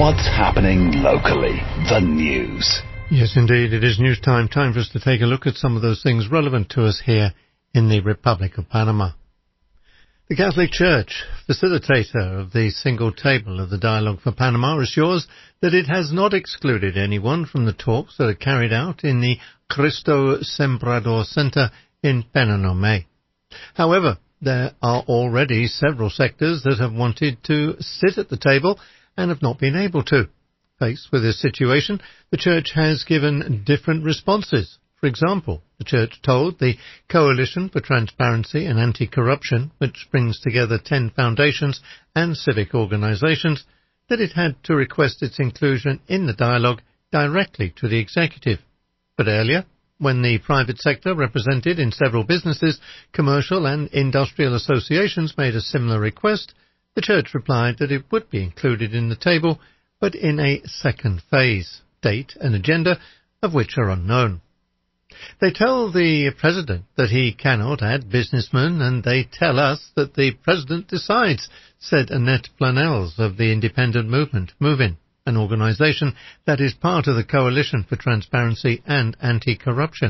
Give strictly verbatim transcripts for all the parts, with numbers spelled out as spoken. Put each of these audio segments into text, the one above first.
What's happening locally? The news. Yes, indeed, it is news time. Time for us to take a look at some of those things relevant to us here in the Republic of Panama. The Catholic Church, facilitator of the single table of the Dialogue for Panama, assures that it has not excluded anyone from the talks that are carried out in the Cristo Sembrador Center in Penonomé. However, there are already several sectors that have wanted to sit at the table and have not been able to. Faced with this situation, the Church has given different responses. For example, the Church told the Coalition for Transparency and Anti-Corruption, which brings together ten foundations and civic organizations, that it had to request its inclusion in the dialogue directly to the executive. But earlier, when the private sector represented in several businesses, commercial and industrial associations made a similar request, the Church replied that it would be included in the table, but in a second phase, date and agenda of which are unknown. They tell the President that he cannot add businessmen, and they tell us that the President decides, said Annette Planels of the Independent Movement, MOVIN, an organisation that is part of the Coalition for Transparency and Anti-Corruption.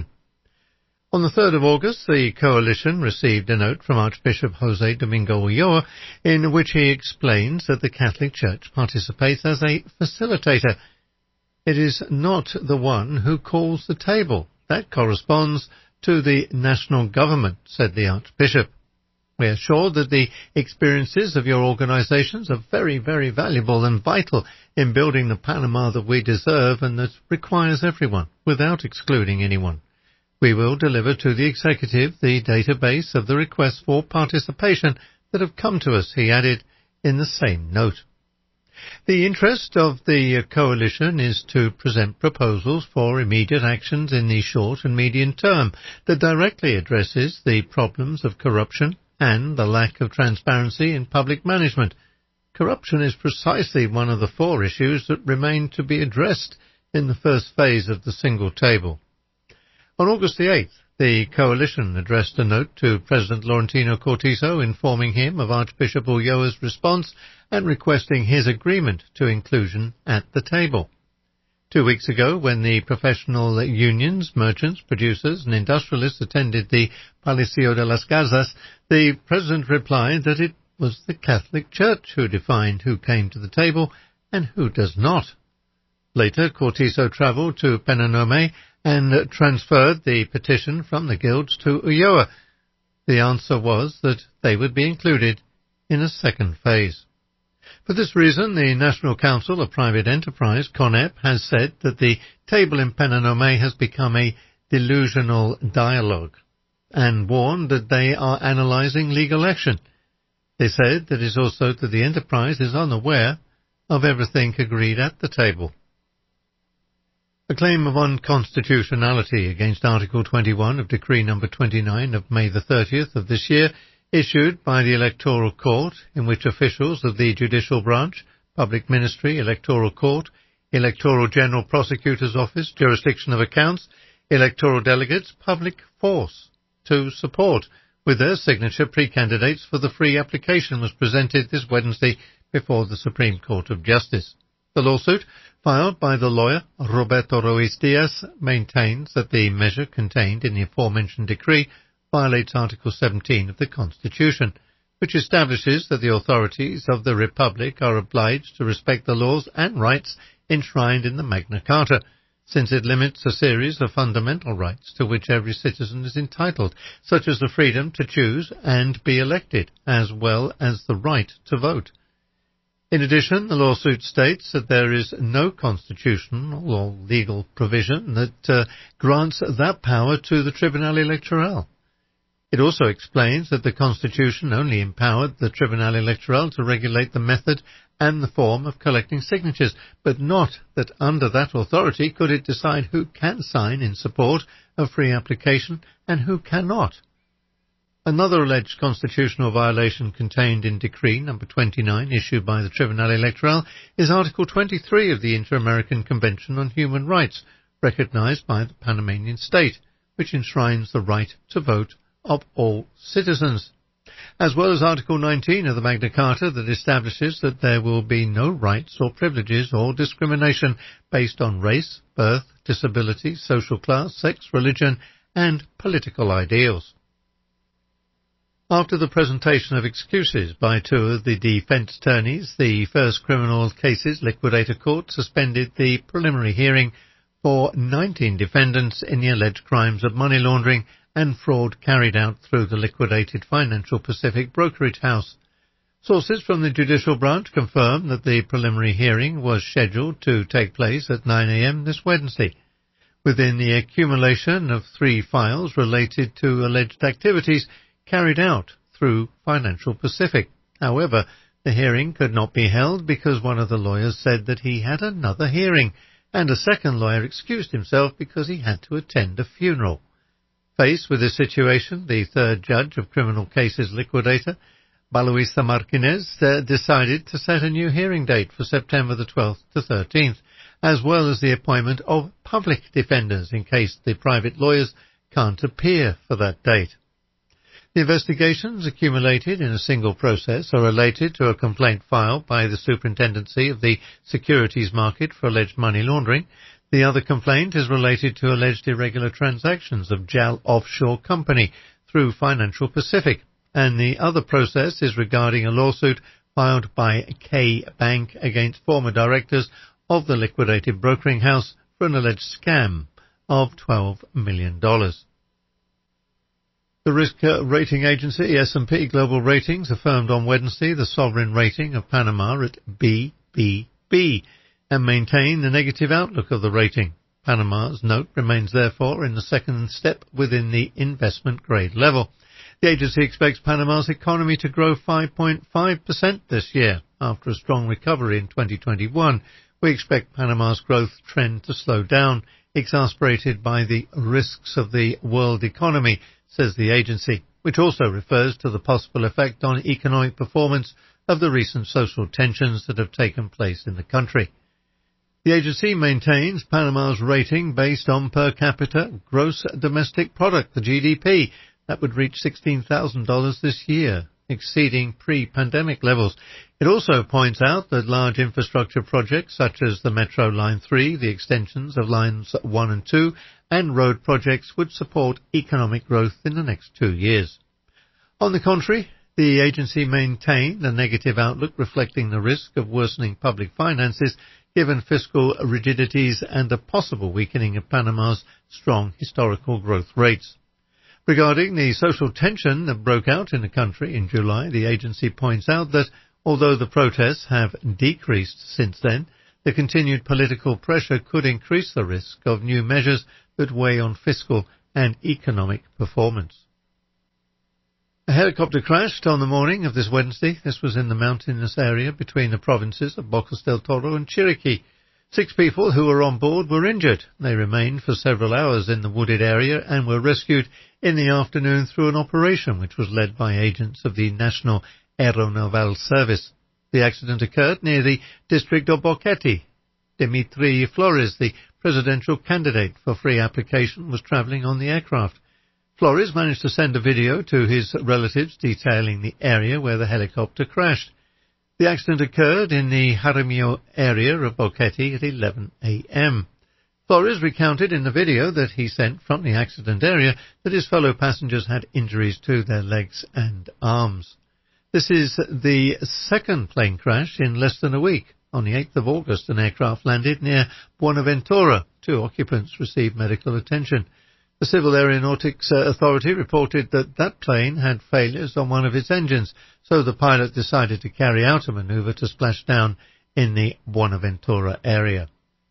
On the third of August, the Coalition received a note from Archbishop Jose Domingo Ulloa in which he explains that the Catholic Church participates as a facilitator. It is not the one who calls the table. That corresponds to the national government, said the Archbishop. We are sure that the experiences of your organizations are very, very valuable and vital in building the Panama that we deserve and that requires everyone, without excluding anyone. We will deliver to the executive the database of the requests for participation that have come to us, he added in the same note. The interest of the coalition is to present proposals for immediate actions in the short and medium term that directly addresses the problems of corruption and the lack of transparency in public management. Corruption is precisely one of the four issues that remain to be addressed in the first phase of the single table. On August the eighth, the coalition addressed a note to President Laurentino Cortizo informing him of Archbishop Ulloa's response and requesting his agreement to inclusion at the table. Two weeks ago, when the professional unions, merchants, producers and industrialists attended the Palacio de las Casas, the President replied that it was the Catholic Church who defined who came to the table and who does not. Later, Cortizo travelled to Penonomé and transferred the petition from the guilds to Ulloa. The answer was that they would be included in a second phase. For this reason, the National Council of Private Enterprise, CONEP, has said that the table in Penonomé has become a delusional dialogue and warned that they are analysing legal action. They said that it is also that the enterprise is unaware of everything agreed at the table. A claim of unconstitutionality against Article twenty-one of Decree number twenty-nine of May the thirtieth of this year, issued by the Electoral Court, in which officials of the Judicial Branch, Public Ministry, Electoral Court, Electoral General Prosecutor's Office, Jurisdiction of Accounts, Electoral Delegates, Public Force, to support, with their signature, pre-candidates for the free application was presented this Wednesday before the Supreme Court of Justice. The lawsuit, filed by the lawyer Roberto Ruiz Diaz, maintains that the measure contained in the aforementioned decree violates Article seventeen of the Constitution, which establishes that the authorities of the Republic are obliged to respect the laws and rights enshrined in the Magna Carta, since it limits a series of fundamental rights to which every citizen is entitled, such as the freedom to choose and be elected, as well as the right to vote. In addition, the lawsuit states that there is no constitutional or legal provision that uh, grants that power to the Tribunal Electoral. It also explains that the Constitution only empowered the Tribunal Electoral to regulate the method and the form of collecting signatures, but not that under that authority could it decide who can sign in support of free application and who cannot. Another alleged constitutional violation contained in Decree number twenty-nine issued by the Tribunal Electoral is Article twenty-three of the Inter-American Convention on Human Rights, recognized by the Panamanian state, which enshrines the right to vote of all citizens. as well as Article nineteen of the Magna Carta that establishes that there will be no rights or privileges or discrimination based on race, birth, disability, social class, sex, religion, and political ideals. After the presentation of excuses by two of the defence attorneys, the First Criminal Cases Liquidator Court suspended the preliminary hearing for nineteen defendants in the alleged crimes of money laundering and fraud carried out through the liquidated Financial Pacific Brokerage House. Sources from the judicial branch confirmed that the preliminary hearing was scheduled to take place at nine a m this Wednesday. Within the accumulation of three files related to alleged activities carried out through Financial Pacific. However, the hearing could not be held because one of the lawyers said that he had another hearing, and a second lawyer excused himself because he had to attend a funeral. Faced with this situation, the third judge of criminal cases liquidator, Baloisa Martinez, uh, decided to set a new hearing date for September the twelfth to thirteenth, as well as the appointment of public defenders in case the private lawyers can't appear for that date. The investigations accumulated in a single process are related to a complaint filed by the Superintendency of the Securities Market for alleged money laundering. The other complaint is related to alleged irregular transactions of J A L Offshore Company through Financial Pacific, and the other process is regarding a lawsuit filed by K Bank against former directors of the liquidated brokering house for an alleged scam of twelve million dollars. The risk rating agency S and P Global Ratings affirmed on Wednesday the sovereign rating of Panama at B B B and maintained the negative outlook of the rating. Panama's note remains therefore in the second step within the investment grade level. The agency expects Panama's economy to grow five point five percent this year. After a strong recovery in twenty twenty-one, we expect Panama's growth trend to slow down, exacerbated by the risks of the world economy, says the agency, which also refers to the possible effect on economic performance of the recent social tensions that have taken place in the country. The agency maintains Panama's rating based on per capita gross domestic product, the G D P, that would reach sixteen thousand dollars this year, exceeding pre-pandemic levels. It also points out that large infrastructure projects such as the Metro Line three, the extensions of Lines one and two, and road projects would support economic growth in the next two years. On the contrary, the agency maintained a negative outlook reflecting the risk of worsening public finances given fiscal rigidities and a possible weakening of Panama's strong historical growth rates. Regarding the social tension that broke out in the country in July, the agency points out that although the protests have decreased since then, the continued political pressure could increase the risk of new measures that weigh on fiscal and economic performance. A helicopter crashed on the morning of this Wednesday. This was in the mountainous area between the provinces of Bocas del Toro and Chiriquí. Six people who were on board were injured. They remained for several hours in the wooded area and were rescued in the afternoon through an operation which was led by agents of the National Aeronaval Service. The accident occurred near the district of Boquete. Dimitri Flores, the presidential candidate for free application, was travelling on the aircraft. Flores managed to send a video to his relatives detailing the area where the helicopter crashed. The accident occurred in the Jaramillo area of Boquete at eleven a m Flores recounted in the video that he sent from the accident area that his fellow passengers had injuries to their legs and arms. This is the second plane crash in less than a week. On the eighth of August, an aircraft landed near Buenaventura. Two occupants received medical attention. The Civil Aeronautics Authority reported that that plane had failures on one of its engines, so the pilot decided to carry out a maneuver to splash down in the Buenaventura area.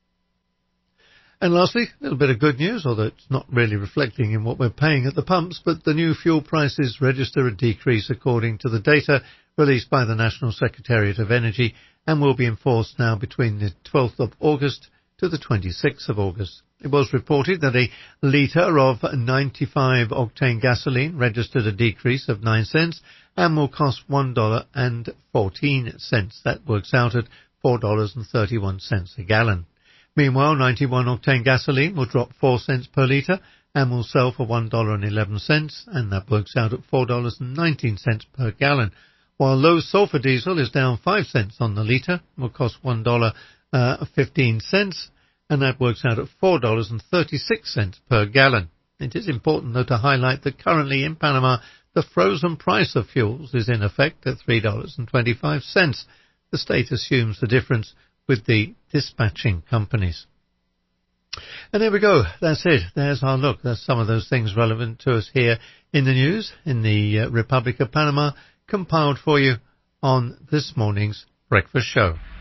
And lastly, a little bit of good news, although it's not really reflecting in what we're paying at the pumps, but the new fuel prices register a decrease according to the data released by the National Secretariat of Energy and will be enforced now between the twelfth of August to the twenty-sixth of August. It was reported that a litre of ninety-five octane gasoline registered a decrease of nine cents and will cost one dollar and fourteen cents. That works out at four dollars and thirty-one cents a gallon. Meanwhile, ninety-one octane gasoline will drop four cents per litre and will sell for one dollar and eleven cents, and that works out at four dollars and nineteen cents per gallon. While low sulfur diesel is down five cents on the litre, will cost one dollar and fifteen cents, and that works out at four dollars and thirty-six cents per gallon. It is important, though, to highlight that currently in Panama, the frozen price of fuels is in effect at three dollars and twenty-five cents. The state assumes the difference with the dispatching companies. And there we go. That's it. There's our look. That's some of those things relevant to us here in the news, in the uh, Republic of Panama, compiled for you on this morning's breakfast show.